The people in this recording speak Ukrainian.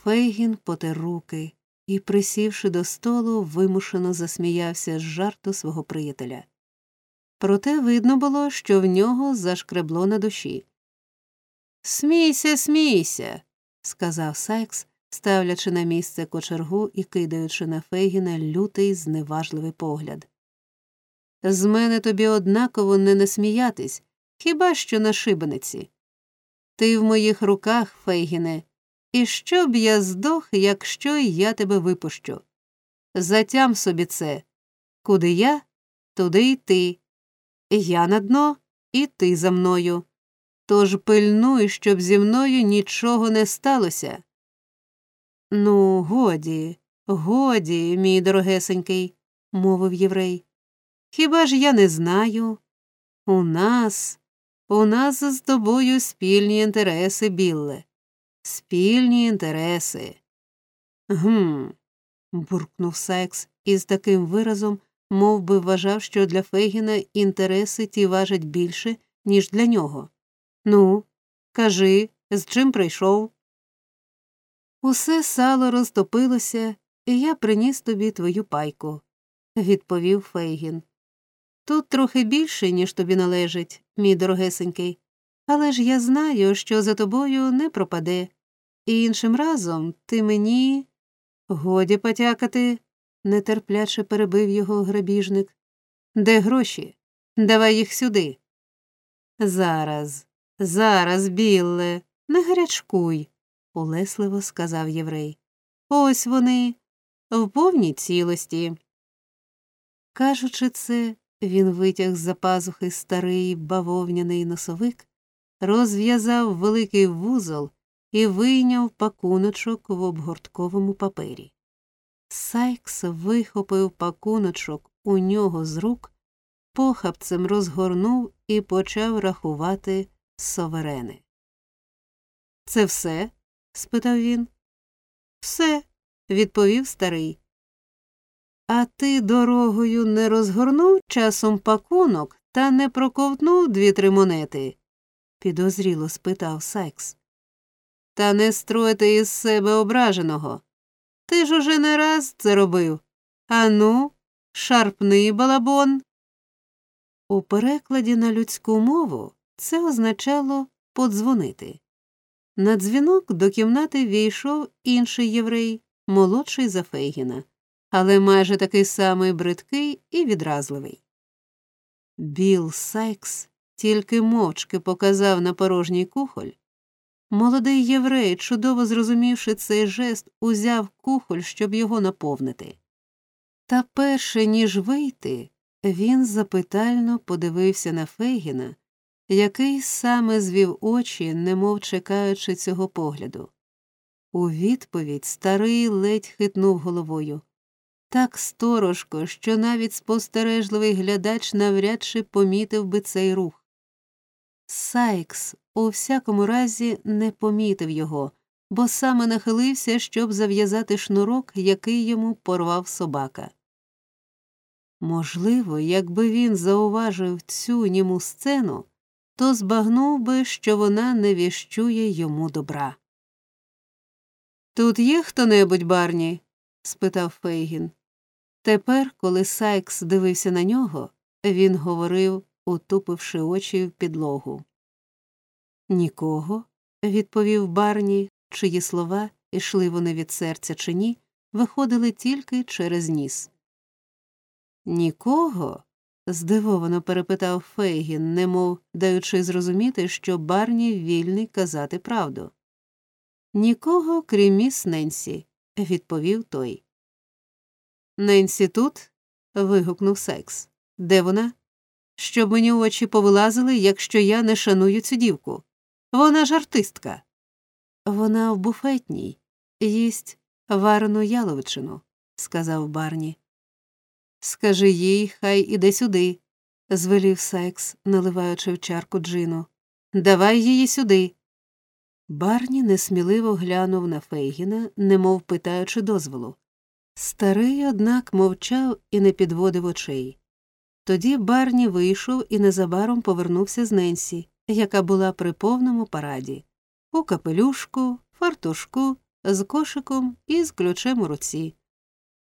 Фейгін потер руки і, присівши до столу, вимушено засміявся з жарту свого приятеля. Проте видно було, що в нього зашкребло на душі. «Смійся, смійся», – сказав Сайкс, ставлячи на місце кочергу і кидаючи на Фейгіна лютий, зневажливий погляд. «З мене тобі однаково не насміятись, хіба що на шибениці. Ти в моїх руках, Фейгіне, і що б я здох, якщо я тебе випущу? Затям собі це. Куди я, туди й ти. Я на дно, і ти за мною. Тож пильнуй, щоб зі мною нічого не сталося». «Ну, годі, мій дорогесенький», – мовив єврей. «Хіба ж я не знаю? У нас з тобою спільні інтереси, Білле. Спільні інтереси». Буркнув Сайкс із таким виразом, мов би вважав, що для Фейгіна інтереси ті важать більше, ніж для нього. «Ну, кажи, з чим прийшов?» «Усе сало розтопилося, і я приніс тобі твою пайку», – відповів Фейгін. «Тут трохи більше, ніж тобі належить, мій дорогесенький, але ж я знаю, що за тобою не пропаде. І іншим разом ти мені…» «Годі потякати», – нетерпляче перебив його грабіжник. «Де гроші? Давай їх сюди». Зараз, Білле, не гарячкуй», – улесливо сказав єврей. «Ось вони, в повній цілості». Кажучи це, він витяг з-за пазухи старий бавовняний носовик, розв'язав великий вузол і вийняв пакуночок в обгортковому папері. Сайкс вихопив пакуночок у нього з рук, похапцем розгорнув і почав рахувати соверени. «Це все?» – спитав він. «Все», – відповів старий. «А ти дорогою не розгорнув часом пакунок та не проковтнув 2-3 монети?» – підозріло спитав Сайкс. «Та не стройте із себе ображеного. Ти ж уже не раз це робив. Ану, шарпни, балабон». У перекладі на людську мову це означало «подзвонити». На дзвінок до кімнати війшов інший єврей, молодший за Фейгіна, але майже такий самий бридкий і відразливий. Білл Сайкс тільки мовчки показав на порожній кухоль. Молодий єврей, чудово зрозумівши цей жест, узяв кухоль, щоб його наповнити. Та перше, ніж вийти, він запитально подивився на Фейгіна, який саме звів очі, немов чекаючи цього погляду. У відповідь старий ледь хитнув головою. Так сторожко, що навіть спостережливий глядач навряд чи помітив би цей рух. Сайкс у всякому разі не помітив його, бо саме нахилився, щоб зав'язати шнурок, який йому порвав собака. Можливо, якби він зауважив цю німу сцену, то збагнув би, що вона не віщує йому добра. «Тут є хто-небудь, Барні?» – спитав Фейгін. Тепер, коли Сайкс дивився на нього, він говорив, утупивши очі в підлогу. «Нікого», – відповів Барні, чиї слова, ішли вони від серця чи ні, виходили тільки через ніс. «Нікого?» – здивовано перепитав Фейгін, немов даючи зрозуміти, що Барні вільний казати правду. «Нікого, крім міс Ненсі», – відповів той. «Ненсі тут?» – вигукнув Сайкс. «Де вона? Щоб мені очі повилазили, якщо я не шаную цю дівку. Вона ж артистка». «Вона в буфетній, їсть варену яловичину», – сказав Барні. «Скажи їй, хай іде сюди», – звелів Сайкс, наливаючи в чарку джину. «Давай її сюди». Барні несміливо глянув на Фейгіна, немов питаючи дозволу. Старий, однак, мовчав і не підводив очей. Тоді Барні вийшов і незабаром повернувся з Ненсі, яка була при повному параді. У капелюшку, фартушку з кошиком і з ключем у руці.